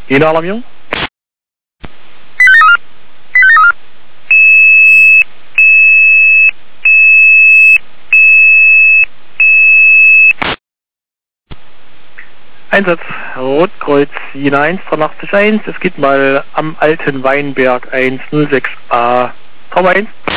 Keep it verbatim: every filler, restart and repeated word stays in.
Jena Alarmierung. Einsatz Rotkreuz Jena eins, dreiundachtzig eins. Es geht mal am alten Weinberg eins null sechs A. Traum eins.